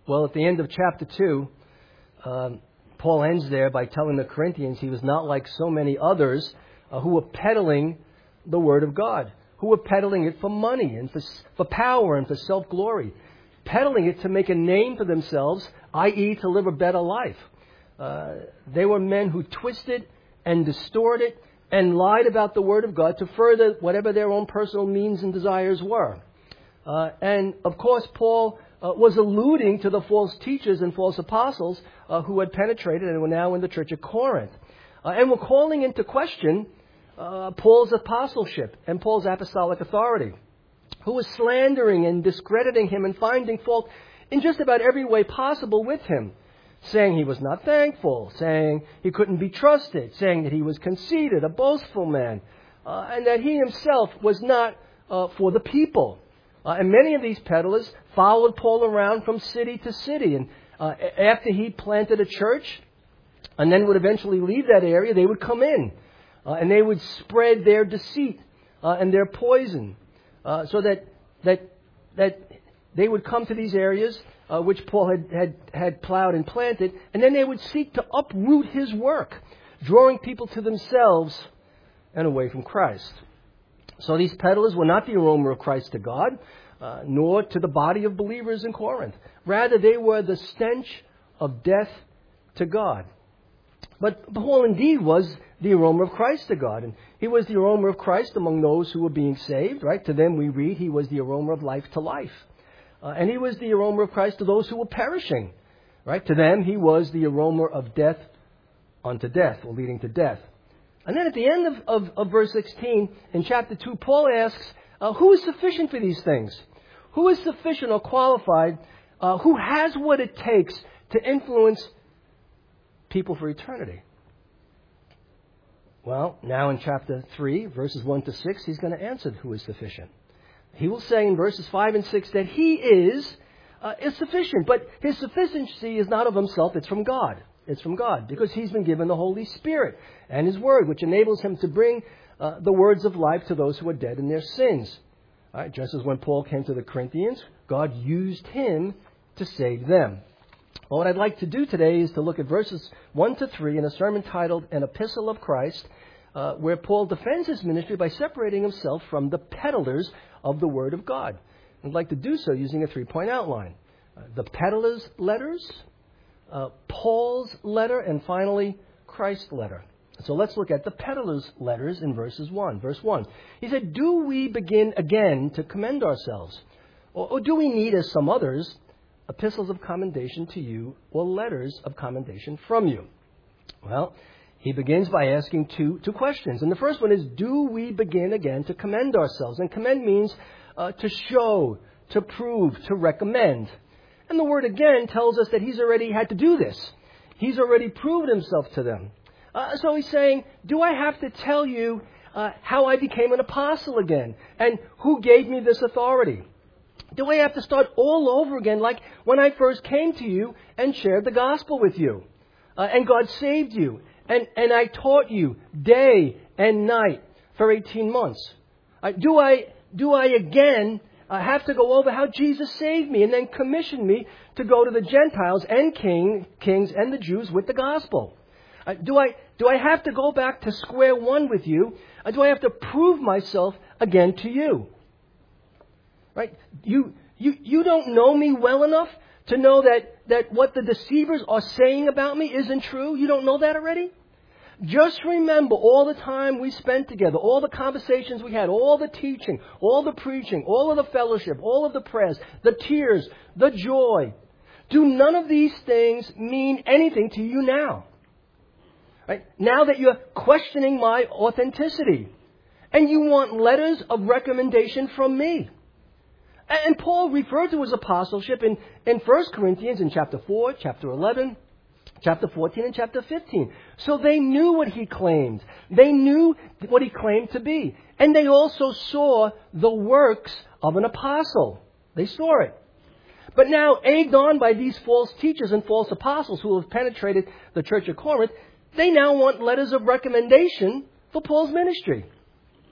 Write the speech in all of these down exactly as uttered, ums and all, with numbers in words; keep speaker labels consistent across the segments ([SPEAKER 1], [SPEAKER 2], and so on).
[SPEAKER 1] Well, at the end of chapter two, um, Paul ends there by telling the Corinthians he was not like so many others uh, who were peddling the Word of God, who were peddling it for money and for, for power and for self-glory, peddling it to make a name for themselves, that is to live a better life. Uh, they were men who twisted and distorted and lied about the Word of God to further whatever their own personal means and desires were. Uh, and, of course, Paul uh, was alluding to the false teachers and false apostles uh, who had penetrated and were now in the church of Corinth. Uh, and were calling into question uh, Paul's apostleship and Paul's apostolic authority, who was slandering and discrediting him and finding fault in just about every way possible with him, saying he was not thankful, saying he couldn't be trusted, saying that he was conceited, a boastful man, uh, and that he himself was not uh, for the people. Uh, and many of these peddlers followed Paul around from city to city. And uh, after he planted a church and then would eventually leave that area, they would come in uh, and they would spread their deceit uh, and their poison uh, so that that that they would come to these areas uh, which Paul had, had, had plowed and planted, and then they would seek to uproot his work, drawing people to themselves and away from Christ. So these peddlers were not the aroma of Christ to God, uh, nor to the body of believers in Corinth. Rather, they were the stench of death to God. But Paul indeed was the aroma of Christ to God. And he was the aroma of Christ among those who were being saved, right? To them we read he was the aroma of life to life. Uh, and he was the aroma of Christ to those who were perishing, right? To them he was the aroma of death unto death, or leading to death. And then at the end of, of, of verse sixteen, in chapter two, Paul asks, uh, who is sufficient for these things? Who is sufficient or qualified? Uh, who has what it takes to influence people for eternity? Well, now in chapter three, verses one to six, he's going to answer who is sufficient. He will say in verses five and six that he is, uh, is sufficient. But his sufficiency is not of himself, it's from God. It's from God, because he's been given the Holy Spirit and his word, which enables him to bring uh, the words of life to those who are dead in their sins. All right, just as when Paul came to the Corinthians, God used him to save them. Well, what I'd like to do today is to look at verses one to three in a sermon titled An Epistle of Christ, uh, where Paul defends his ministry by separating himself from the peddlers of the Word of God. I'd like to do so using a three-point outline. Uh, the peddlers' letters, Uh, Paul's letter, and finally, Christ's letter. So let's look at the peddlers' letters in verses one. Verse one. He said, do we begin again to commend ourselves? Or, or do we need, as some others, epistles of commendation to you or letters of commendation from you? Well, he begins by asking two, two questions. And the first one is, do we begin again to commend ourselves? And commend means uh, to show, to prove, to recommend. And the word again tells us that he's already had to do this. He's already proved himself to them. Uh, so he's saying, do I have to tell you uh, how I became an apostle again? And who gave me this authority? Do I have to start all over again like when I first came to you and shared the gospel with you? Uh, and God saved you. And, and I taught you day and night for eighteen months. Uh, do I, do I again... I have to go over how Jesus saved me and then commissioned me to go to the Gentiles and king, kings and the Jews with the gospel. Uh, do I do I have to go back to square one with you? Or do I have to prove myself again to you? Right? You you you don't know me well enough to know that, that what the deceivers are saying about me isn't true? You don't know that already? Just remember all the time we spent together, all the conversations we had, all the teaching, all the preaching, all of the fellowship, all of the prayers, the tears, the joy. Do none of these things mean anything to you now? Right? Now that you're questioning my authenticity and you want letters of recommendation from me. And Paul referred to his apostleship in, in First Corinthians in chapter four, chapter eleven, chapter fourteen and chapter fifteen. So they knew what he claimed. They knew what he claimed to be. And they also saw the works of an apostle. They saw it. But now, egged on by these false teachers and false apostles who have penetrated the church of Corinth, they now want letters of recommendation for Paul's ministry.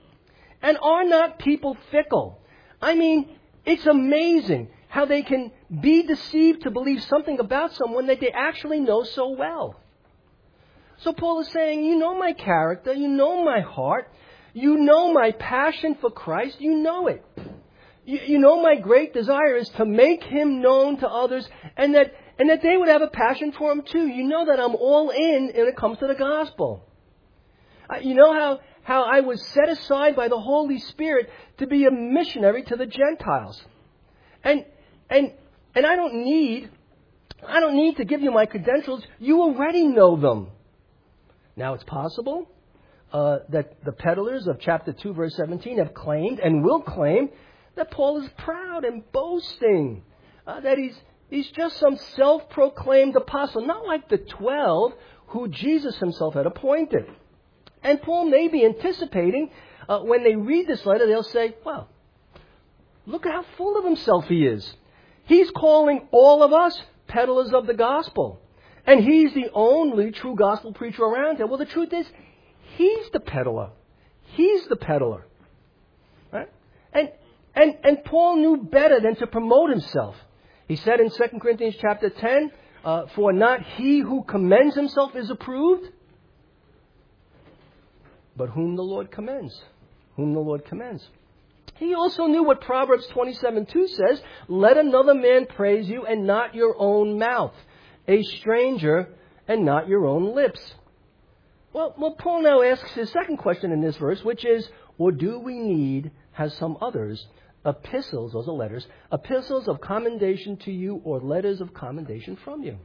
[SPEAKER 1] And are not people fickle? I mean, it's amazing how they can be deceived to believe something about someone that they actually know so well. So Paul is saying, you know my character, you know my heart, you know my passion for Christ, you know it. You, you know my great desire is to make Him known to others, and that and that they would have a passion for Him too. You know that I'm all in when it comes to the gospel. Uh, you know how, how I was set aside by the Holy Spirit to be a missionary to the Gentiles. And and and I don't need I don't need to give you my credentials. You already know them. Now it's possible uh, that the peddlers of chapter two, verse seventeen have claimed and will claim that Paul is proud and boasting, uh, that he's he's just some self-proclaimed apostle, not like the twelve who Jesus Himself had appointed. And Paul may be anticipating uh, when they read this letter, they'll say, well, look at how full of himself he is. He's calling all of us peddlers of the gospel. And he's the only true gospel preacher around here. Well, the truth is, he's the peddler. He's the peddler. Right? And, and, and Paul knew better than to promote himself. He said in Second Corinthians chapter ten, uh, for not he who commends himself is approved, but whom the Lord commends. Whom the Lord commends. He also knew what Proverbs twenty-seven two says, let another man praise you and not your own mouth, a stranger and not your own lips. Well, well, Paul now asks his second question in this verse, which is, or do we need, has some others, epistles, those are letters, epistles of commendation to you or letters of commendation from you?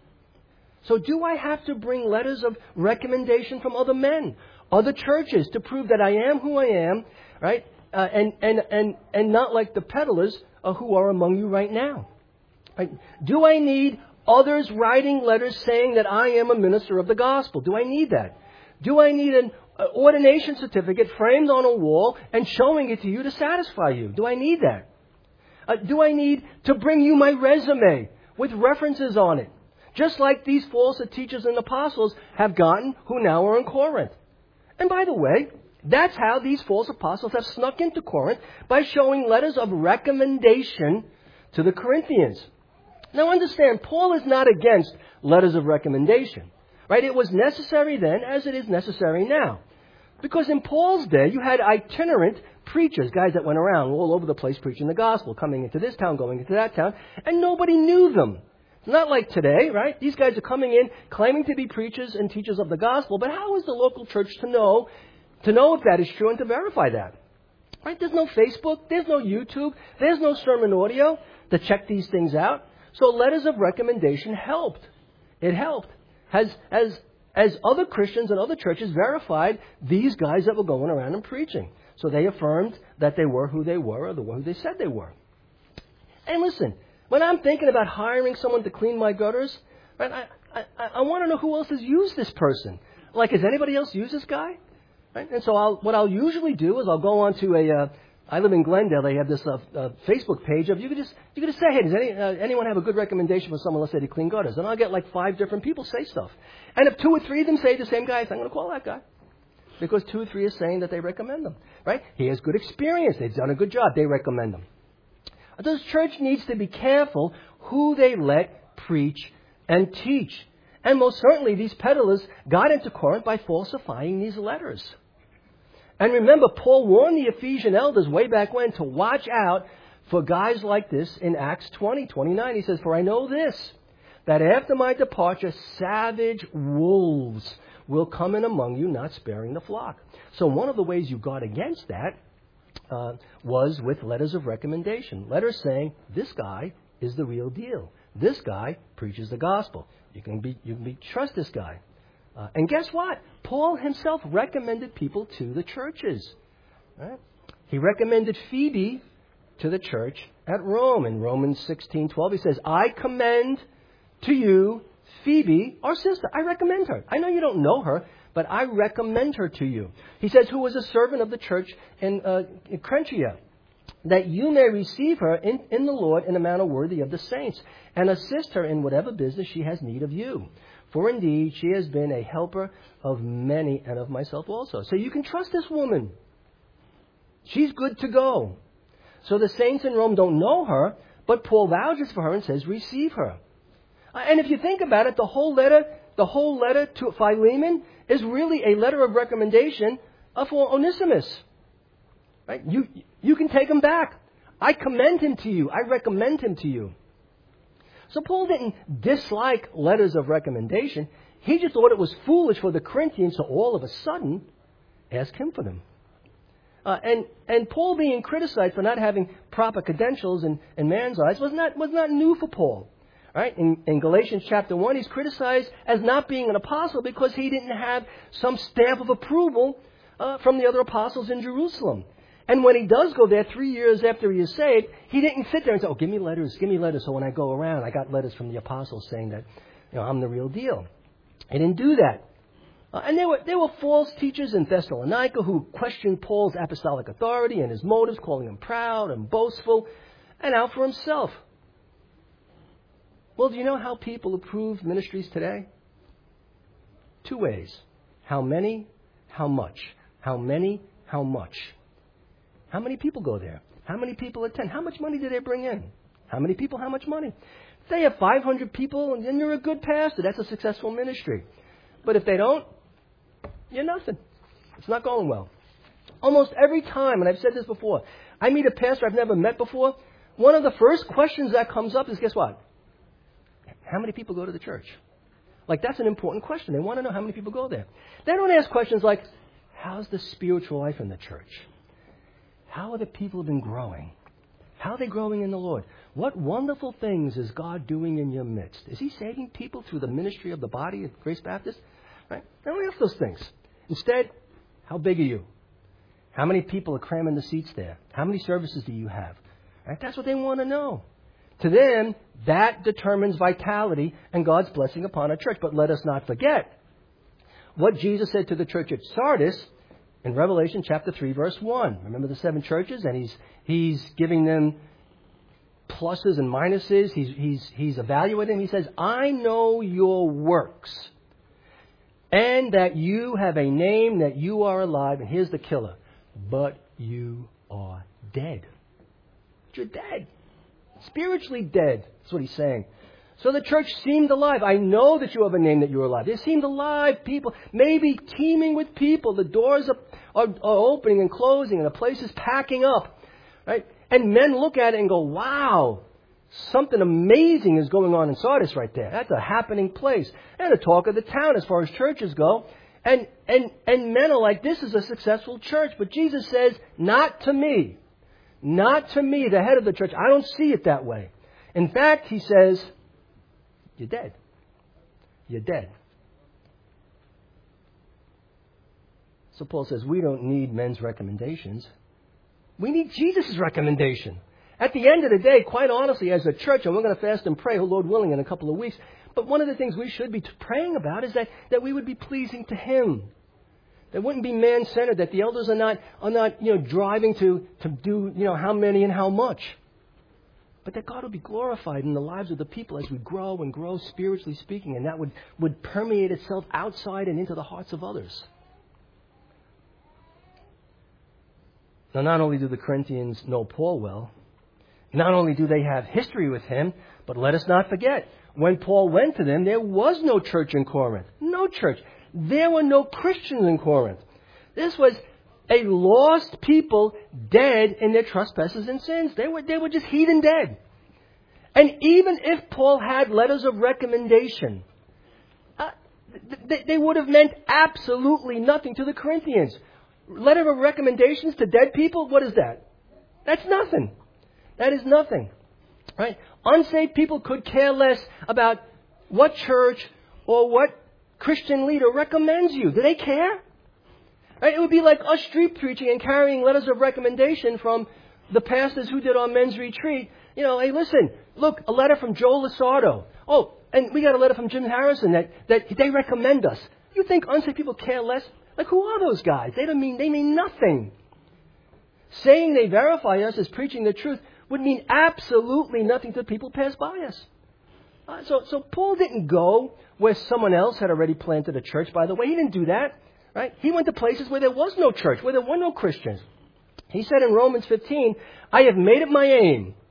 [SPEAKER 1] So do I have to bring letters of recommendation from other men, other churches, to prove that I am who I am, right? Uh, and, and, and, and not like the peddlers uh, who are among you right now. Right? Do I need others writing letters saying that I am a minister of the gospel? Do I need that? Do I need an uh, ordination certificate framed on a wall and showing it to you to satisfy you? Do I need that? Uh, do I need to bring you my resume with references on it? Just like these false teachers and apostles have gotten who now are in Corinth. And by the way, that's how these false apostles have snuck into Corinth, by showing letters of recommendation to the Corinthians. Now understand, Paul is not against letters of recommendation. Right? It was necessary then as it is necessary now. Because in Paul's day, you had itinerant preachers, guys that went around all over the place preaching the gospel, coming into this town, going into that town, and nobody knew them. It's not like today, right? These guys are coming in, claiming to be preachers and teachers of the gospel, but how is the local church to know, to know if that is true and to verify that? Right? There's no Facebook, there's no YouTube, there's no sermon audio to check these things out. So letters of recommendation helped. It helped. As, as, as other Christians and other churches verified these guys that were going around and preaching. So they affirmed that they were who they were, or the who they said they were. And listen, when I'm thinking about hiring someone to clean my gutters, right, I, I, I want to know who else has used this person. Like, has anybody else used this guy? Right? And so I'll, what I'll usually do is I'll go on to a, uh, I live in Glendale, they have this uh, uh, Facebook page of, you could just, you could just say, hey, does any, uh, anyone have a good recommendation for someone, let's say, to clean gutters? And I'll get like five different people say stuff. And if two or three of them say the same guy, I say, I'm going to call that guy. Because two or three are saying that they recommend them. Right? He has good experience. They've done a good job. They recommend them. This church needs to be careful who they let preach and teach. And most certainly these peddlers got into Corinth by falsifying these letters. And remember, Paul warned the Ephesian elders way back when to watch out for guys like this in Acts twenty, twenty-nine. He says, for I know this, that after my departure, savage wolves will come in among you, not sparing the flock. So one of the ways you guard against that uh, was with letters of recommendation. Letters saying, this guy is the real deal. This guy preaches the gospel. You can be, you can be, trust this guy. Uh, and guess what? Paul himself recommended people to the churches. Right? He recommended Phoebe to the church at Rome. In Romans sixteen twelve, he says, I commend to you Phoebe, our sister. I recommend her. I know you don't know her, but I recommend her to you. He says, who was a servant of the church in, uh, in Cenchrea, that you may receive her in, in the Lord in a manner worthy of the saints, and assist her in whatever business she has need of you. For indeed, she has been a helper of many and of myself also. So you can trust this woman. She's good to go. So the saints in Rome don't know her, But Paul vouches for her and says, receive her. And if you think about it, the whole letter, the whole letter to Philemon is really a letter of recommendation for Onesimus. Right? You, you can take him back. I commend him to you. I recommend him to you. So Paul didn't dislike letters of recommendation. He just thought it was foolish for the Corinthians to all of a sudden ask him for them. Uh, and, and Paul being criticized for not having proper credentials in, in man's eyes was not, was not new for Paul. Right? In, in Galatians chapter one, he's criticized as not being an apostle because he didn't have some stamp of approval uh, from the other apostles in Jerusalem. And when he does go there three years after he is saved, he didn't sit there and say, oh, give me letters, give me letters, so when I go around, I got letters from the apostles saying that, you know, I'm the real deal. He didn't do that. Uh, and there were, there were false teachers in Thessalonica who questioned Paul's apostolic authority and his motives, calling him proud and boastful and out for himself. Well, do you know how people approve ministries today? Two ways. How many, how much. How many, how much. How many people go there? How many people attend? How much money do they bring in? How many people, how much money? If they have five hundred people, and then you're a good pastor. That's a successful ministry. But if they don't, you're nothing. It's not going well. Almost every time, and I've said this before, I meet a pastor I've never met before, one of the first questions that comes up is, guess what? How many people go to the church? Like, that's an important question. They want to know how many people go there. They don't ask questions like, how's the spiritual life in the church? How are the people been growing? How are they growing in the Lord? What wonderful things is God doing in your midst? Is He saving people through the ministry of the body of Grace Baptist? Right? They don't ask those things. Instead, how big are you? How many people are cramming the seats there? How many services do you have? Right? That's what they want to know. To them, that determines vitality and God's blessing upon a church. But let us not forget what Jesus said to the church at Sardis in Revelation chapter three, verse one. Remember the seven churches? And he's he's giving them pluses and minuses. He's, he's, he's evaluating them. He says, I know your works, and that you have a name, that you are alive. And here's the killer. But you are dead. You're dead. Spiritually dead. That's what he's saying. So the church seemed alive. I know that you have a name, that you are alive. They seemed alive, people, maybe teeming with people. The doors are, are, are opening and closing, and the place is packing up. Right? And men look at it and go, wow, something amazing is going on in Sardis right there. That's a happening place. And the talk of the town as far as churches go. And, and, and men are like, this is a successful church. But Jesus says, not to me. Not to me, the head of the church. I don't see it that way. In fact, he says, you're dead. You're dead. So Paul says, we don't need men's recommendations. We need Jesus' recommendation. At the end of the day, quite honestly, as a church, and we're going to fast and pray, oh, Lord willing, in a couple of weeks, but one of the things we should be praying about is that, that we would be pleasing to Him. That wouldn't be man-centered, that the elders are not, are not, you know, driving to, to do, you know, how many and how much. But that God will be glorified in the lives of the people as we grow and grow spiritually speaking, and that would, would permeate itself outside and into the hearts of others. Now, not only do the Corinthians know Paul well, not only do they have history with him, but let us not forget, when Paul went to them, there was no church in Corinth. No church. There were no Christians in Corinth. This was a lost people dead in their trespasses and sins. They were, they were just heathen dead. And even if Paul had letters of recommendation, uh, they, they would have meant absolutely nothing to the Corinthians. Letter of recommendations to dead people, what is that? That's nothing. That is nothing. Right? Unsaved people could care less about what church or what Christian leader recommends you. Do they care? Right? It would be like us street preaching and carrying letters of recommendation from the pastors who did our men's retreat. You know, hey, listen, look, a letter from Joe Lusardo. Oh, and we got a letter from Jim Harrison that, that they recommend us. You think unsaved people care less? Like, who are those guys? They don't mean, they mean nothing. Saying they verify us as preaching the truth would mean absolutely nothing to the people who pass by us. Uh, so, so Paul didn't go where someone else had already planted a church, by the way. He didn't do that. Right? He went to places where there was no church, where there were no Christians. He said in Romans fifteen, I have made it my aim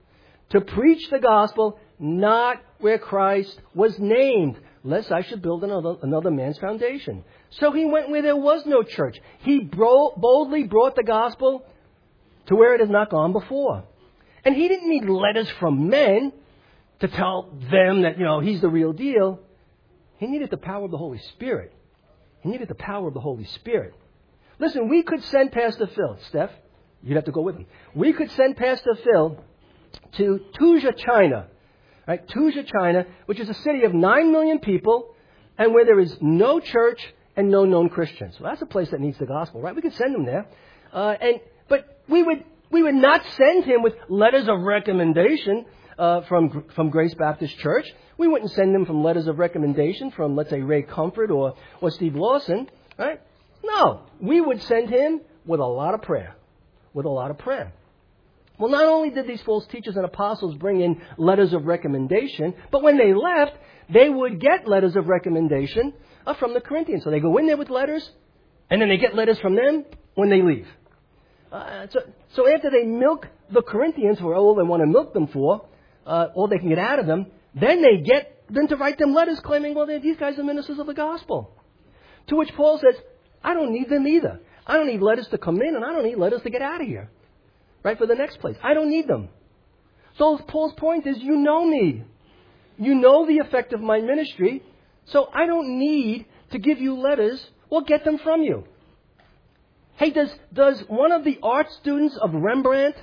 [SPEAKER 1] to preach the gospel not where Christ was named, lest I should build another, another man's foundation. So he went where there was no church. He bro- boldly brought the gospel to where it has not gone before. And he didn't need letters from men to tell them that, you know, he's the real deal. He needed the power of the Holy Spirit. He needed the power of the Holy Spirit. Listen, we could send Pastor Phil. Steph, you'd have to go with him. We could send Pastor Phil to Tuzla, China. Right? Tuzla, China, which is a city of nine million people and where there is no church and no known Christians. Well, that's a place that needs the gospel, right? We could send him there. Uh, and But we would we would not send him with letters of recommendation uh, from from Grace Baptist Church. We wouldn't send him from letters of recommendation from, let's say, Ray Comfort or, or Steve Lawson, right? No, we would send him with a lot of prayer, with a lot of prayer. Well, not only did these false teachers and apostles bring in letters of recommendation, but when they left, they would get letters of recommendation uh, from the Corinthians. So they go in there with letters, and then they get letters from them when they leave. Uh, so, so after they milk the Corinthians for all they want to milk them for, uh, all they can get out of them, then they get them to write them letters claiming, well, these guys are ministers of the gospel. To which Paul says, I don't need them either. I don't need letters to come in, and I don't need letters to get out of here. Right, for the next place. I don't need them. So Paul's point is, you know me. You know the effect of my ministry, so I don't need to give you letters or get them from you. Hey, does, does one of the art students of Rembrandt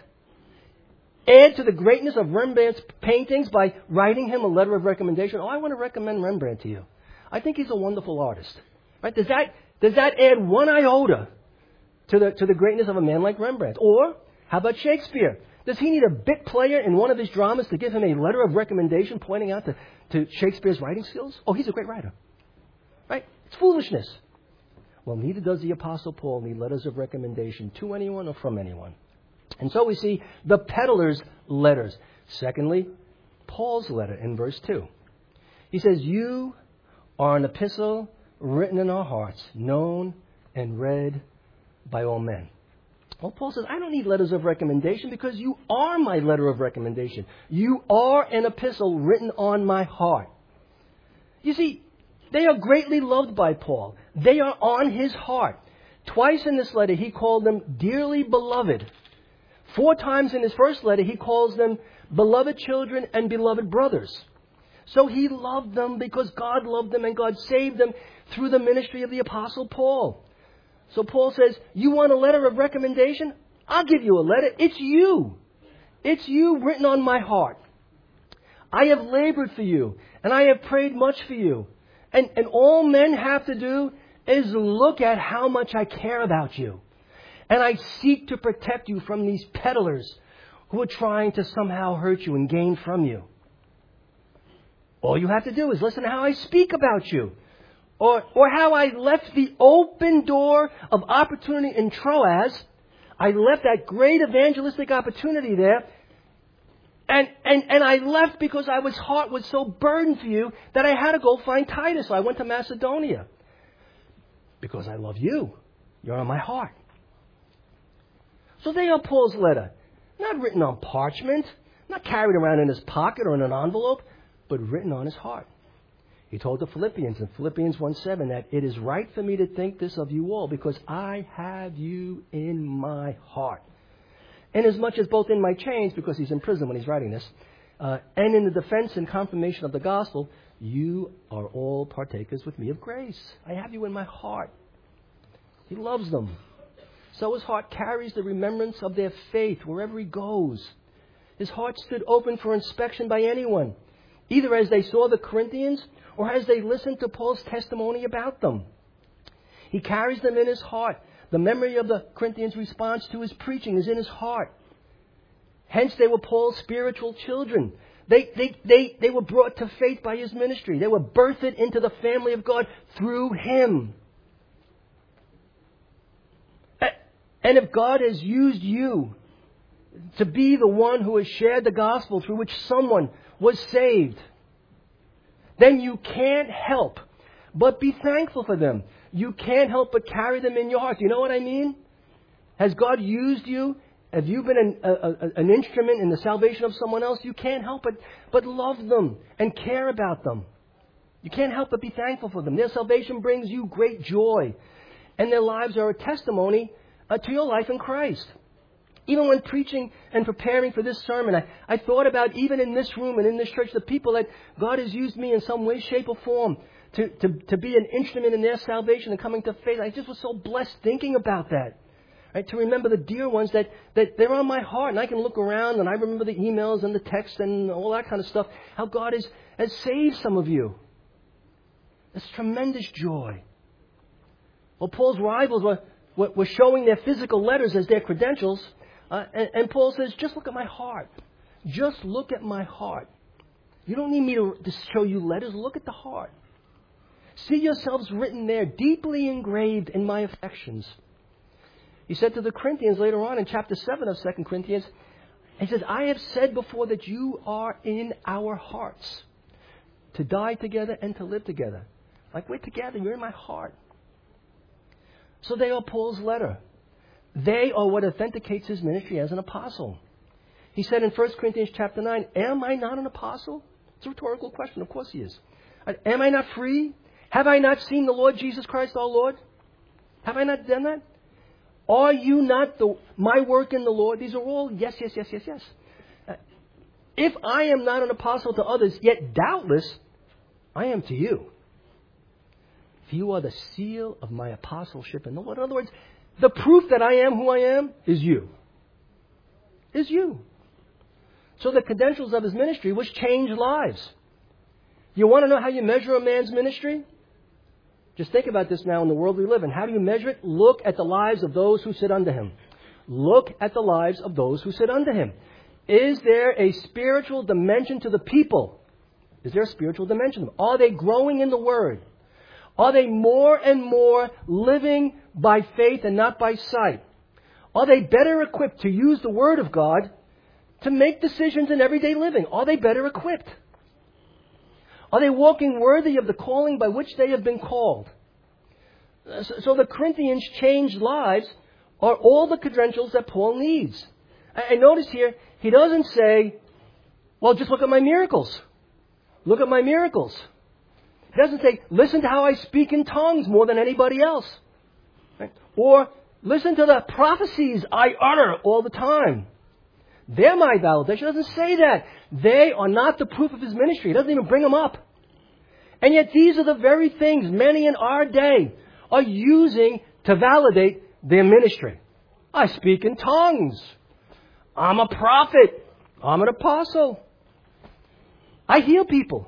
[SPEAKER 1] add to the greatness of Rembrandt's paintings by writing him a letter of recommendation? Oh, I want to recommend Rembrandt to you. I think he's a wonderful artist. Right? Does that, does that add one iota to the, to the greatness of a man like Rembrandt? Or how about Shakespeare? Does he need a bit player in one of his dramas to give him a letter of recommendation pointing out to, to Shakespeare's writing skills? Oh, he's a great writer. Right? It's foolishness. Well, neither does the Apostle Paul need letters of recommendation to anyone or from anyone. And so we see the peddler's letters. Secondly, Paul's letter in verse two. He says, you are an epistle written in our hearts, known and read by all men. Well, Paul says, I don't need letters of recommendation because you are my letter of recommendation. You are an epistle written on my heart. You see, they are greatly loved by Paul. They are on his heart. Twice in this letter, he called them dearly beloved. Four times in his first letter, he calls them beloved children and beloved brothers. So he loved them because God loved them and God saved them through the ministry of the Apostle Paul. So Paul says, you want a letter of recommendation? I'll give you a letter. It's you. It's you written on my heart. I have labored for you, and I have prayed much for you. And, and all men have to do is look at how much I care about you. And I seek to protect you from these peddlers who are trying to somehow hurt you and gain from you. All you have to do is listen to how I speak about you. Or, or how I left the open door of opportunity in Troas. I left that great evangelistic opportunity there. And, and, and I left because I was heart was so burdened for you that I had to go find Titus. So I went to Macedonia. Because I love you. You're on my heart. So they are Paul's letter. Not written on parchment. Not carried around in his pocket or in an envelope. But written on his heart. He told the Philippians in Philippians one seven that it is right for me to think this of you all because I have you in my heart. Inasmuch as both in my chains, because he's in prison when he's writing this, uh, and in the defense and confirmation of the gospel, you are all partakers with me of grace. I have you in my heart. He loves them. So his heart carries the remembrance of their faith wherever he goes. His heart stood open for inspection by anyone, either as they saw the Corinthians or as they listened to Paul's testimony about them. He carries them in his heart. The memory of the Corinthians' response to his preaching is in his heart. Hence, they were Paul's spiritual children. They, they, they, they were brought to faith by his ministry. They were birthed into the family of God through him. And if God has used you to be the one who has shared the gospel through which someone was saved, then you can't help but be thankful for them. You can't help but carry them in your heart. Do you know what I mean? Has God used you Have you been an, a, a, an instrument in the salvation of someone else? You can't help but, but love them and care about them. You can't help but be thankful for them. Their salvation brings you great joy. And their lives are a testimony uh, to your life in Christ. Even when preaching and preparing for this sermon, I, I thought about, even in this room and in this church, the people that God has used me in some way, shape, or form to, to, to be an instrument in their salvation and coming to faith. I just was so blessed thinking about that. Right? To remember the dear ones that, that they're on my heart. And I can look around and I remember the emails and the texts and all that kind of stuff. How God has, has saved some of you. It's tremendous joy. Well, Paul's rivals were, were, were showing their physical letters as their credentials. Uh, and, and Paul says, just look at my heart. Just look at my heart. You don't need me to, to show you letters. Look at the heart. See yourselves written there, deeply engraved in my affections. He said to the Corinthians later on in chapter seven of Second Corinthians, he says, I have said before that you are in our hearts, to die together and to live together. Like, we're together, you're in my heart. So they are Paul's letter. They are what authenticates his ministry as an apostle. He said in First Corinthians chapter nine, am I not an apostle? It's a rhetorical question. Of course he is. Am I not free? Have I not seen the Lord Jesus Christ our Lord? Have I not done that? Are you not the, my work in the Lord? These are all yes, yes, yes, yes, yes. Uh, if I am not an apostle to others, yet doubtless I am to you. For you are the seal of my apostleship in the Lord. In other words, the proof that I am who I am is you. Is you. So the credentials of his ministry was change lives. You want to know how you measure a man's ministry? Just think about this now in the world we live in. How do you measure it? Look at the lives of those who sit under him. Look at the lives of those who sit under him. Is there a spiritual dimension to the people? Is there a spiritual dimension? Are they growing in the Word? Are they more and more living by faith and not by sight? Are they better equipped to use the Word of God to make decisions in everyday living? Are they better equipped? Are they walking worthy of the calling by which they have been called? So the Corinthians' changed lives are all the credentials that Paul needs. And notice here, he doesn't say, well, just look at my miracles. Look at my miracles. He doesn't say, listen to how I speak in tongues more than anybody else. Right? Or listen to the prophecies I utter all the time. They're my validation. He doesn't say that. They are not the proof of his ministry. He doesn't even bring them up. And yet these are the very things many in our day are using to validate their ministry. I speak in tongues. I'm a prophet. I'm an apostle. I heal people.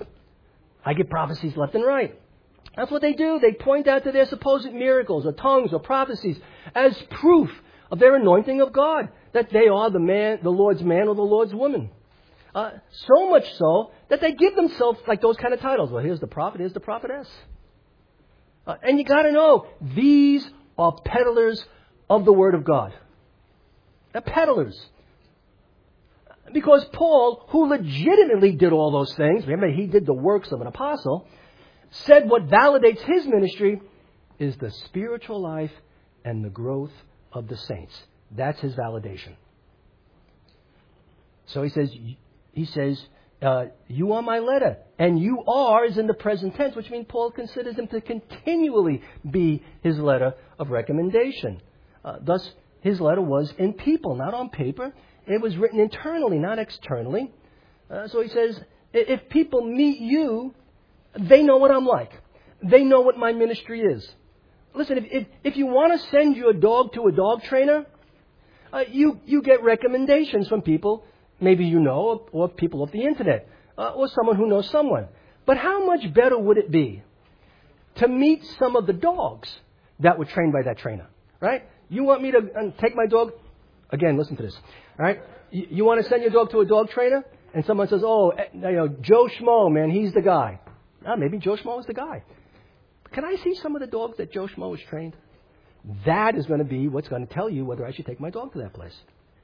[SPEAKER 1] I get prophecies left and right. That's what they do. They point out to their supposed miracles or tongues or prophecies as proof of their anointing of God, that they are the man, the Lord's man or the Lord's woman. Uh, so much so that they give themselves like those kind of titles. Well, here's the prophet, here's the prophetess. Uh, and you got to know, these are peddlers of the Word of God. They're peddlers. Because Paul, who legitimately did all those things, remember he did the works of an apostle, said what validates his ministry is the spiritual life and the growth of the saints. That's his validation. So he says, he says, uh, you are my letter. And you are is in the present tense, which means Paul considers him to continually be his letter of recommendation. Uh, thus, his letter was in people, not on paper. It was written internally, not externally. Uh, so he says, if people meet you, they know what I'm like. They know what my ministry is. Listen, if, if, if you want to send your dog to a dog trainer, uh, you, you get recommendations from people, maybe you know, or, or people off the internet, uh, or someone who knows someone. But how much better would it be to meet some of the dogs that were trained by that trainer, right? You want me to uh, take my dog? Again, listen to this, all right? You, you want to send your dog to a dog trainer? And someone says, oh, you know, Joe Schmo, man, he's the guy. Ah, maybe Joe Schmo is the guy. Can I see some of the dogs that Joe Schmo has trained? That is going to be what's going to tell you whether I should take my dog to that place.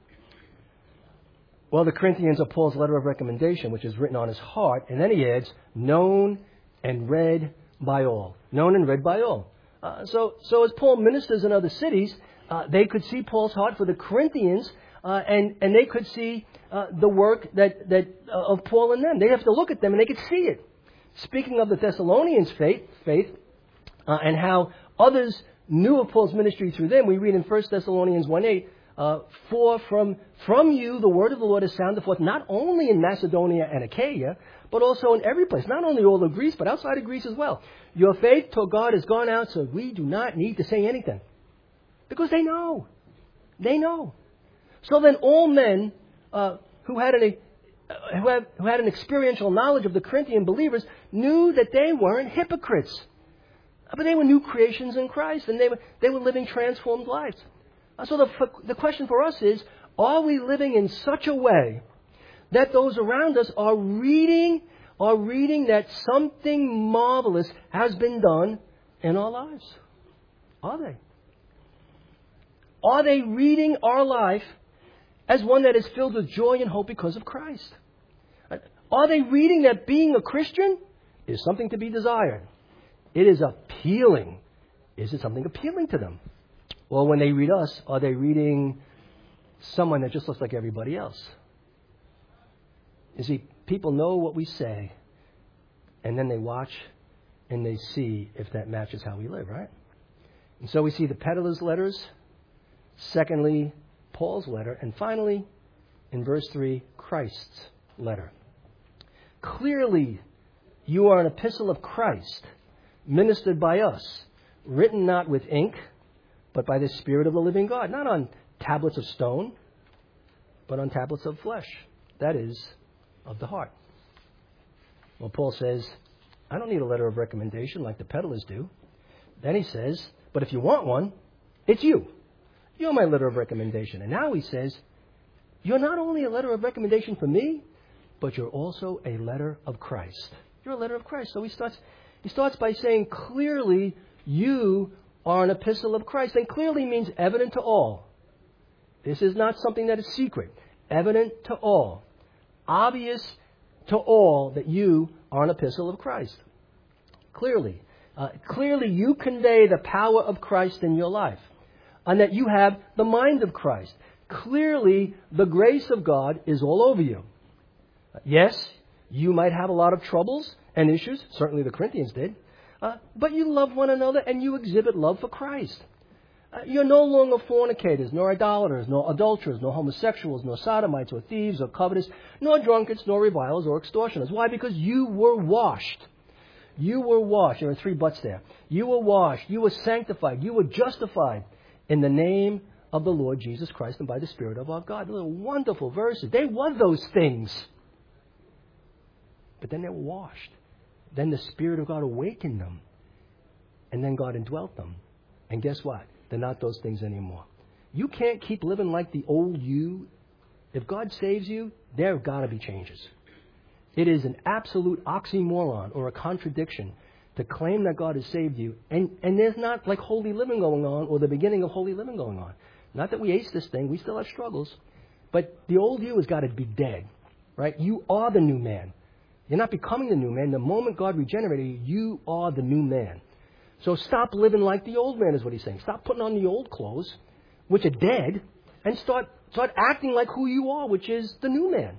[SPEAKER 1] Well, the Corinthians are Paul's letter of recommendation, which is written on his heart. And then he adds, known and read by all. Known and read by all. Uh, so, so as Paul ministers in other cities, uh, they could see Paul's heart for the Corinthians, uh, and, and they could see uh, the work that, that uh, of Paul in them. They have to look at them and they could see it. Speaking of the Thessalonians' faith, faith uh, and how others knew of Paul's ministry through them, we read in First Thessalonians one eight, uh, For from, from you the word of the Lord is sounded forth, not only in Macedonia and Achaia, but also in every place, not only all of Greece, but outside of Greece as well. Your faith toward God has gone out, so we do not need to say anything. Because they know. They know. So then all men uh, who had an uh, who, have, who had an experiential knowledge of the Corinthian believers knew that they weren't hypocrites. But they were new creations in Christ, and they were, they were living transformed lives. Uh, so the, the question for us is, are we living in such a way that those around us are reading, are reading that something marvelous has been done in our lives? Are they? Are they reading our life as one that is filled with joy and hope because of Christ? Are they reading that being a Christian is something to be desired? It is appealing. Is it something appealing to them? Well, when they read us, are they reading someone that just looks like everybody else? You see, people know what we say, and then they watch and they see if that matches how we live, right? And so we see the peddler's letters, secondly, Paul's letter, and finally, in verse three, Christ's letter. Clearly, you are an epistle of Christ, ministered by us, written not with ink, but by the Spirit of the living God, not on tablets of stone, but on tablets of flesh, that is, of the heart. Well, Paul says, I don't need a letter of recommendation like the peddlers do. Then he says, but if you want one, it's you. You're my letter of recommendation. And now he says, you're not only a letter of recommendation for me, but you're also a letter of Christ. You're a letter of Christ. So he starts, he starts by saying, clearly you are an epistle of Christ. And clearly means evident to all. This is not something that is secret. Evident to all. Obvious to all that you are an epistle of Christ. Clearly. Uh, clearly you convey the power of Christ in your life. And that you have the mind of Christ. Clearly the grace of God is all over you. Yes, you might have a lot of troubles and issues. Certainly the Corinthians did. Uh, but you love one another and you exhibit love for Christ. Uh, you're no longer fornicators, nor idolaters, nor adulterers, nor homosexuals, nor sodomites, or thieves, or covetous, nor drunkards, nor revilers, or extortioners. Why? Because you were washed. You were washed. There are three buts there. You were washed. You were sanctified. You were justified in the name of the Lord Jesus Christ and by the Spirit of our God. Those are wonderful verses. They were those things. But then they were washed. Then the Spirit of God awakened them. And then God indwelt them. And guess what? They're not those things anymore. You can't keep living like the old you. If God saves you, there have got to be changes. It is an absolute oxymoron or a contradiction to claim that God has saved you. And, and there's not like holy living going on or the beginning of holy living going on. Not that we ace this thing. We still have struggles. But the old you has got to be dead. Right? You are the new man. You're not becoming the new man. The moment God regenerated you, you are the new man. So stop living like the old man is what he's saying. Stop putting on the old clothes, which are dead, and start start acting like who you are, which is the new man.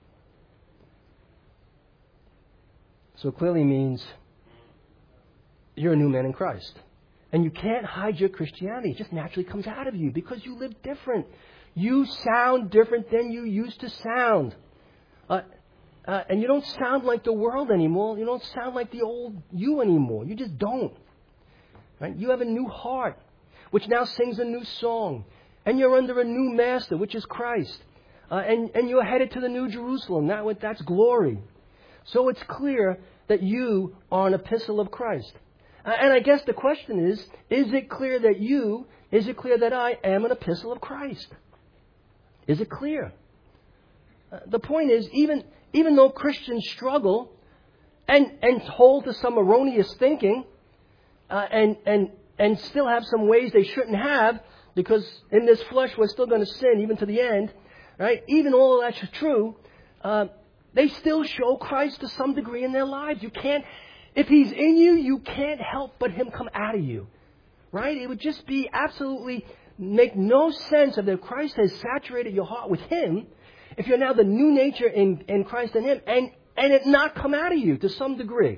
[SPEAKER 1] So it clearly means you're a new man in Christ. And you can't hide your Christianity. It just naturally comes out of you because you live different. You sound different than you used to sound. Uh, uh, and you don't sound like the world anymore. You don't sound like the old you anymore. You just don't. Right? You have a new heart, which now sings a new song. And you're under a new master, which is Christ. Uh, and, and you're headed to the New Jerusalem. That, that's glory. So it's clear that you are an epistle of Christ. Uh, and I guess the question is, is it clear that you, is it clear that I am an epistle of Christ? Is it clear? Uh, the point is, even, even though Christians struggle and, and hold to some erroneous thinking, uh, and, and, and still have some ways they shouldn't have, because in this flesh we're still going to sin even to the end, right? Even all of that's true, uh, they still show Christ to some degree in their lives. You can't, if He's in you, you can't help but Him come out of you, right? It would just be absolutely make no sense of that Christ has saturated your heart with Him if you're now the new nature in, in Christ and Him, and, and it not come out of you to some degree.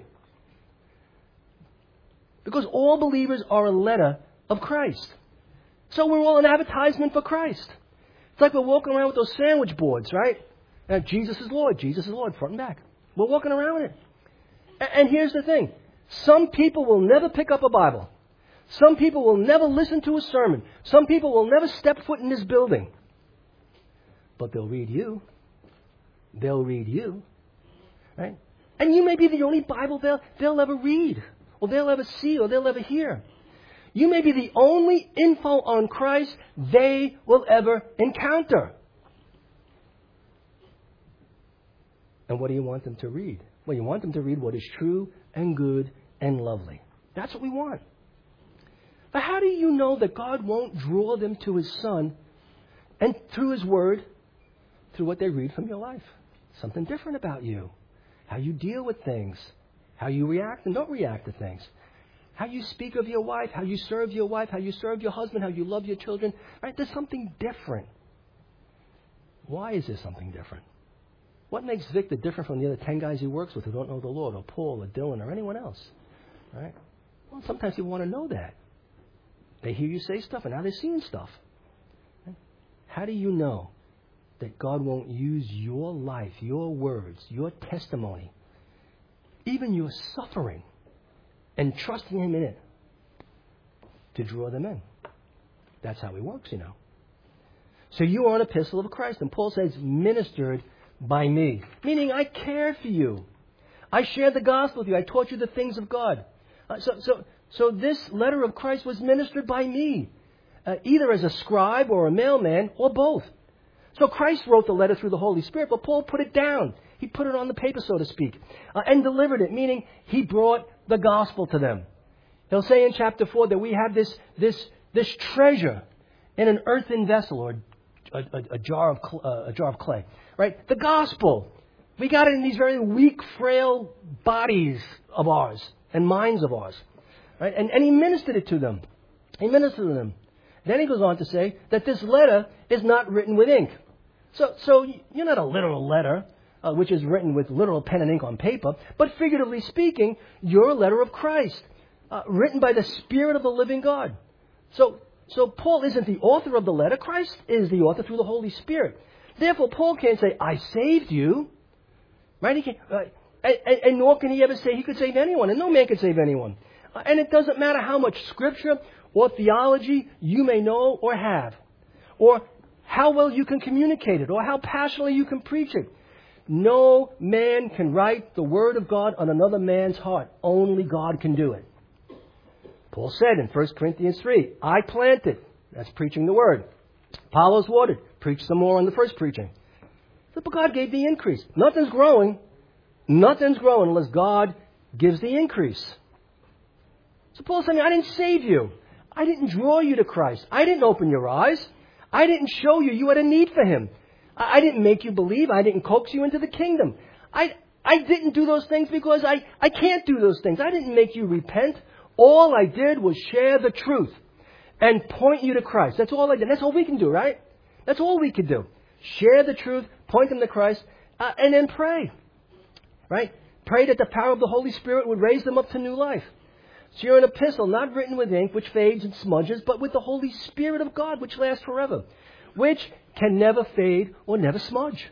[SPEAKER 1] Because all believers are a letter of Christ. So we're all an advertisement for Christ. It's like we're walking around with those sandwich boards, right? Uh, Jesus is Lord, Jesus is Lord, front and back. We're walking around with it. And, and here's the thing. Some people will never pick up a Bible. Some people will never listen to a sermon. Some people will never step foot in this building. But they'll read you. They'll read you. Right? And you may be the only Bible they'll, they'll ever read, or they'll ever see, or they'll ever hear. You may be the only info on Christ they will ever encounter. And what do you want them to read? Well, you want them to read what is true and good and lovely. That's what we want. But how do you know that God won't draw them to His Son and through His Word, through what they read from your life? Something different about you. How you deal with things. How you react and don't react to things. How you speak of your wife. How you serve your wife. How you serve your husband. How you love your children. Right? There's something different. Why is there something different? What makes Victor different from the other ten guys he works with who don't know the Lord, or Paul, or Dylan, or anyone else? Right? Well, sometimes people want to know that. They hear you say stuff, and now they're seeing stuff. Right? How do you know that God won't use your life, your words, your testimony, even your suffering, and trusting Him in it to draw them in? That's how He works, you know. So you are an epistle of Christ, and Paul says, ministered by me. Meaning, I care for you. I shared the gospel with you. I taught you the things of God. Uh, so, so, so this letter of Christ was ministered by me, uh, either as a scribe or a mailman, or both. So Christ wrote the letter through the Holy Spirit, but Paul put it down. He put it on the paper, so to speak, uh, and delivered it, meaning he brought the gospel to them. He'll say in chapter four that we have this, this, this treasure in an earthen vessel, or a, a, a, jar of cl- uh, a jar of clay. Right? The gospel. We got it in these very weak, frail bodies of ours and minds of ours. Right? And, and he ministered it to them. He ministered to them. Then he goes on to say that this letter is not written with ink. So, so you're not a literal letter, uh, which is written with literal pen and ink on paper, but figuratively speaking, you're a letter of Christ, uh, written by the Spirit of the living God. So, so Paul isn't the author of the letter. Christ is the author through the Holy Spirit. Therefore, Paul can't say, I saved you. Right? He can't, uh, and, and, and nor can he ever say he could save anyone. And no man can save anyone. Uh, and it doesn't matter how much scripture or theology you may know or have, or how well you can communicate it, or how passionately you can preach it. No man can write the Word of God on another man's heart. Only God can do it. Paul said in First Corinthians three, I planted. That's preaching the Word. Apollos watered. Preach some more on the first preaching. But God gave the increase. Nothing's growing. Nothing's growing unless God gives the increase. So Paul said, I didn't save you. I didn't draw you to Christ. I didn't open your eyes. I didn't show you you had a need for Him. I didn't make you believe. I didn't coax you into the kingdom. I, I didn't do those things because I, I can't do those things. I didn't make you repent. All I did was share the truth and point you to Christ. That's all I did. That's all we can do, right? That's all we could do. Share the truth, point them to Christ, uh, and then pray. Right? Pray that the power of the Holy Spirit would raise them up to new life. So you're an epistle, not written with ink, which fades and smudges, but with the Holy Spirit of God, which lasts forever, which can never fade or never smudge.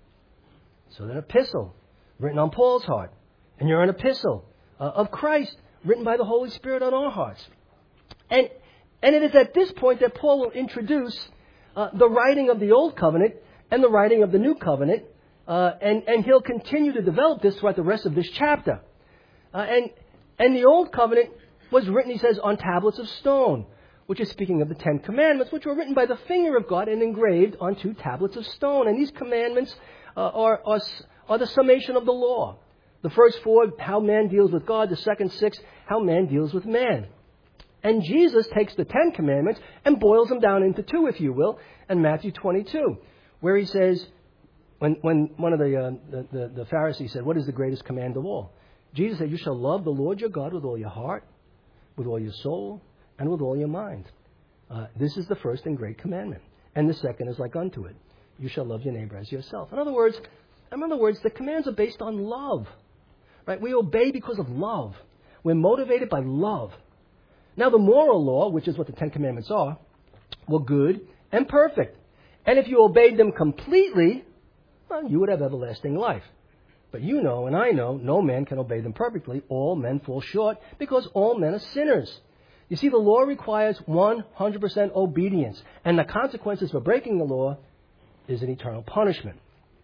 [SPEAKER 1] So an epistle, written on Paul's heart. And you're an epistle uh, of Christ, written by the Holy Spirit on our hearts. And, and it is at this point that Paul will introduce Uh, the writing of the Old Covenant and the writing of the New Covenant, uh, and, and he'll continue to develop this throughout the rest of this chapter. Uh, and, and the Old Covenant was written, he says, on tablets of stone, which is speaking of the Ten Commandments, which were written by the finger of God and engraved onto tablets of stone. And these commandments uh, are, are, are the summation of the law. The first four, how man deals with God. The second six, how man deals with man. And Jesus takes the Ten Commandments and boils them down into two, if you will, in Matthew twenty-two, where he says, when, when one of the, uh, the, the, the Pharisees said, what is the greatest command of all? Jesus said, you shall love the Lord your God with all your heart, with all your soul, and with all your mind. Uh, this is the first and great commandment. And the second is like unto it. You shall love your neighbor as yourself. In other words, in other words, the commands are based on love. Right? We obey because of love. We're motivated by love. Now, the moral law, which is what the Ten Commandments are, were good and perfect. And if you obeyed them completely, well, you would have everlasting life. But you know and I know no man can obey them perfectly. All men fall short because all men are sinners. You see, the law requires one hundred percent obedience. And the consequences for breaking the law is an eternal punishment.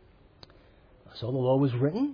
[SPEAKER 1] So the law was written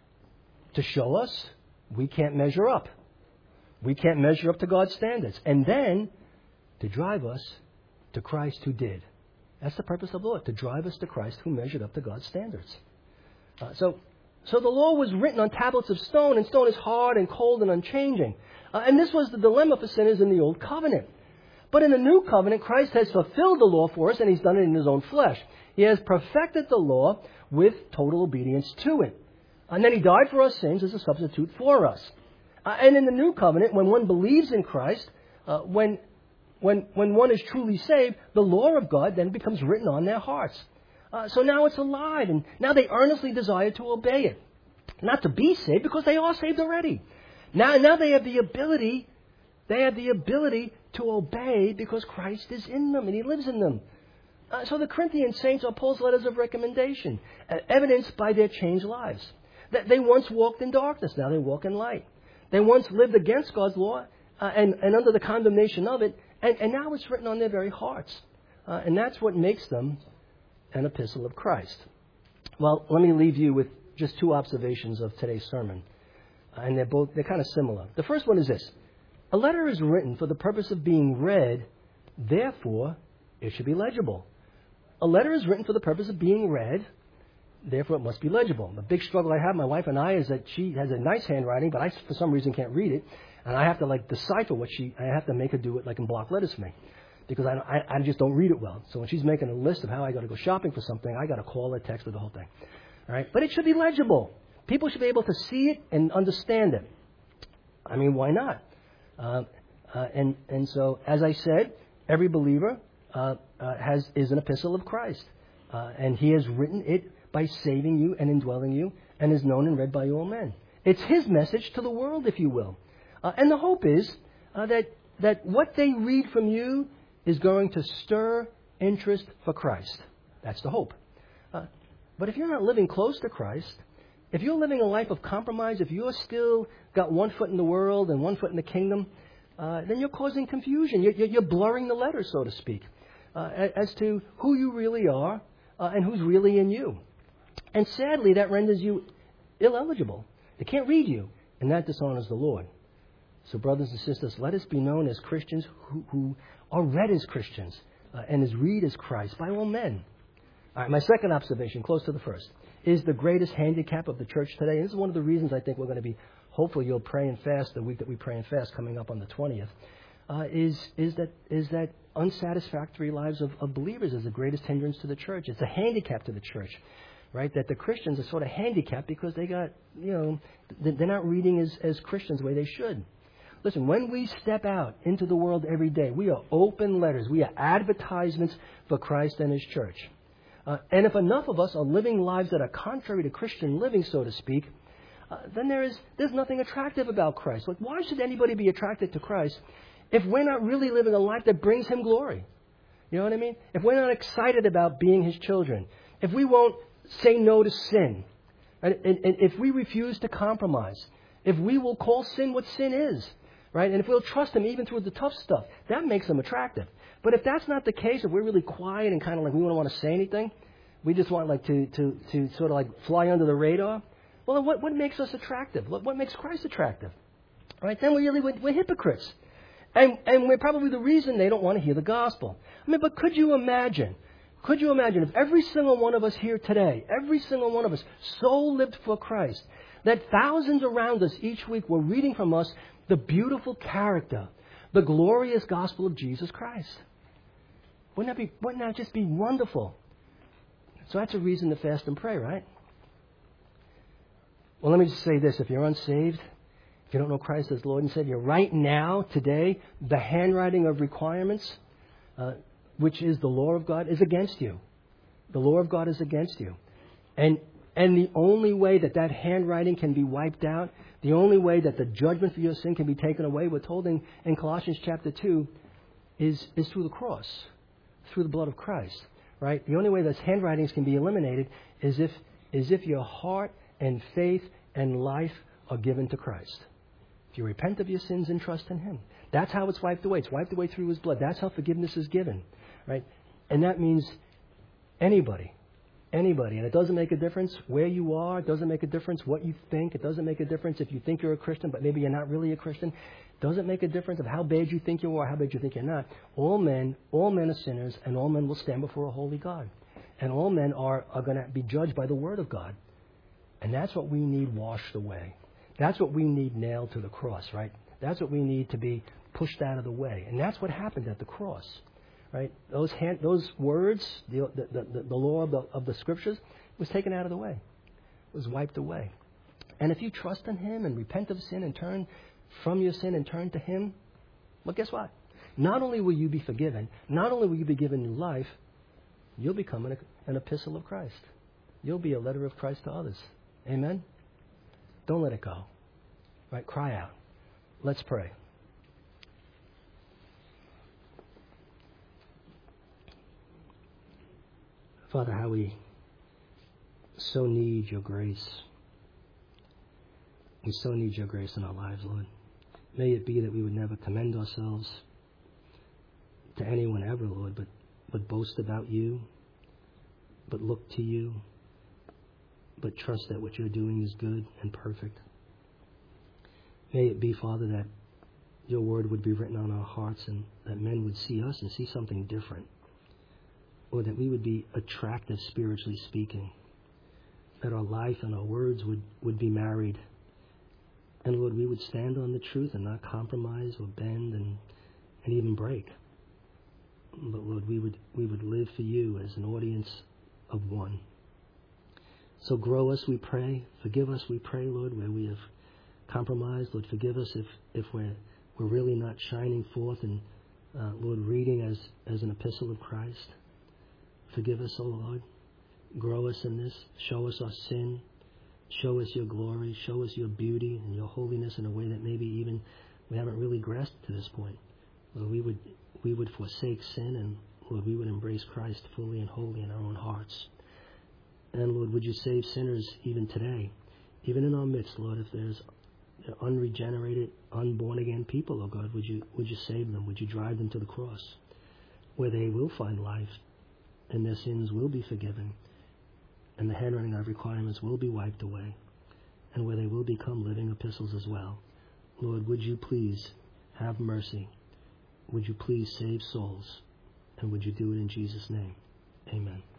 [SPEAKER 1] to show us we can't measure up. We can't measure up to God's standards. And then to drive us to Christ who did. That's the purpose of the law, to drive us to Christ who measured up to God's standards. Uh, so, so the law was written on tablets of stone, and stone is hard and cold and unchanging. Uh, and this was the dilemma for sinners in the Old Covenant. But in the New Covenant, Christ has fulfilled the law for us, and He's done it in His own flesh. He has perfected the law with total obedience to it. And then He died for our sins as a substitute for us. Uh, and in the New Covenant, when one believes in Christ, uh, when, when, when one is truly saved, the law of God then becomes written on their hearts. Uh, so now it's alive, and now they earnestly desire to obey it. Not to be saved, because they are saved already. Now, now they have the ability, they have the ability to obey because Christ is in them and He lives in them. Uh, so the Corinthian saints are Paul's letters of recommendation, uh, evidenced by their changed lives. That they once walked in darkness, now they walk in light. They once lived against God's law uh, and, and under the condemnation of it, and, and now it's written on their very hearts. Uh, and that's what makes them an epistle of Christ. Well, let me leave you with just two observations of today's sermon. Uh, and they're both, they're kind of similar. The first one is this. A letter is written for the purpose of being read, therefore it should be legible. A letter is written for the purpose of being read, therefore it must be legible. The big struggle I have, my wife and I, is that she has a nice handwriting, but I, for some reason, can't read it. And I have to, like, decipher what she, I have to make her do it, like, in block letters for me. Because I, I, I just don't read it well. So when she's making a list of how I got to go shopping for something, I got to call her, text her, the whole thing. All right? But it should be legible. People should be able to see it and understand it. I mean, why not? Uh, uh, and, and so, as I said, every believer uh, uh, has is an epistle of Christ. Uh, and He has written it by saving you and indwelling you, and is known and read by all men. It's His message to the world, if you will. Uh, and the hope is uh, that, that what they read from you is going to stir interest for Christ. That's the hope. Uh, but if you're not living close to Christ, if you're living a life of compromise, if you're still got one foot in the world and one foot in the kingdom, uh, then you're causing confusion. You're, you're blurring the letters, so to speak, uh, as to who you really are uh, and who's really in you. And sadly, that renders you ineligible. They can't read you, and that dishonors the Lord. So, brothers and sisters, let us be known as Christians who, who are read as Christians uh, and as read as Christ by all men. All right, my second observation, close to the first, is the greatest handicap of the church today. And this is one of the reasons I think we're going to be, hopefully you'll pray and fast the week that we pray and fast coming up on the twentieth, uh, is, is, that, is that unsatisfactory lives of, of believers is the greatest hindrance to the church. It's a handicap to the church. Right, that the Christians are sort of handicapped because they got, you know, they're not reading as, as Christians the way they should. Listen, when we step out into the world every day, we are open letters. We are advertisements for Christ and His church. Uh, and if enough of us are living lives that are contrary to Christian living, so to speak, uh, then there is there's nothing attractive about Christ. Like, why should anybody be attracted to Christ if we're not really living a life that brings Him glory? You know what I mean? If we're not excited about being His children, if we won't say no to sin, right? and, and if we refuse to compromise, if we will call sin what sin is, right? And if we'll trust Him even through the tough stuff, that makes Him attractive. But if that's not the case, if we're really quiet and kind of like we don't want to say anything, we just want like to, to, to sort of like fly under the radar, well, then what, what makes us attractive? What, what makes Christ attractive? Right? Then we really, we're, we're hypocrites. And, and we're probably the reason they don't want to hear the gospel. I mean, but could you imagine Could you imagine if every single one of us here today, every single one of us so lived for Christ, that thousands around us each week were reading from us the beautiful character, the glorious gospel of Jesus Christ? Wouldn't that be, wouldn't that just be wonderful? So that's a reason to fast and pray, right? Well, let me just say this. If you're unsaved, if you don't know Christ as Lord and Savior, right now, today, the handwriting of requirements uh, which is the law of God, is against you. The law of God is against you. And and the only way that that handwriting can be wiped out, the only way that the judgment for your sin can be taken away, we're told in, in Colossians chapter two, is, is through the cross, through the blood of Christ. Right? The only way those handwritings can be eliminated is if is if your heart and faith and life are given to Christ. If you repent of your sins and trust in Him. That's how it's wiped away. It's wiped away through His blood. That's how forgiveness is given. Right? And that means anybody. Anybody. And it doesn't make a difference where you are. It doesn't make a difference what you think. It doesn't make a difference if you think you're a Christian, but maybe you're not really a Christian. It doesn't make a difference of how bad you think you are, how bad you think you're not. All men, all men are sinners, and all men will stand before a holy God. And all men are, are going to be judged by the Word of God. And that's what we need washed away. That's what we need nailed to the cross, right? That's what we need to be pushed out of the way. And that's what happened at the cross. Right? Those hand, those words, the, the, the, the law of the, of the Scriptures, was taken out of the way. It was wiped away. And if you trust in Him and repent of sin and turn from your sin and turn to Him, well, guess what? Not only will you be forgiven, not only will you be given new life, you'll become an, an epistle of Christ. You'll be a letter of Christ to others. Amen? Don't let it go. Right? Cry out. Let's pray. Father, how we so need your grace. We so need your grace in our lives, Lord. May it be that we would never commend ourselves to anyone ever, Lord, but, but boast about you, but look to you, but trust that what you're doing is good and perfect. May it be, Father, that your word would be written on our hearts and that men would see us and see something different. Or that we would be attractive spiritually speaking. That our life and our words would, would be married. And Lord, we would stand on the truth and not compromise or bend and, and even break. But Lord, we would we would live for you as an audience of one. So grow us, we pray. Forgive us, we pray, Lord, where we have compromised. Lord, forgive us if, if we're we're really not shining forth and uh, Lord, reading as, as an epistle of Christ. Forgive us, O Lord. Grow us in this. Show us our sin. Show us your glory. Show us your beauty and your holiness in a way that maybe even we haven't really grasped to this point. Lord, we would we would forsake sin and, Lord, we would embrace Christ fully and wholly in our own hearts. And, Lord, would you save sinners even today, even in our midst, Lord, if there's unregenerated, unborn-again people, oh God, would you would you save them? Would you drive them to the cross where they will find life? And their sins will be forgiven, and the handwriting of requirements will be wiped away, and where they will become living epistles as well. Lord, would you please have mercy? Would you please save souls? And would you do it in Jesus' name? Amen.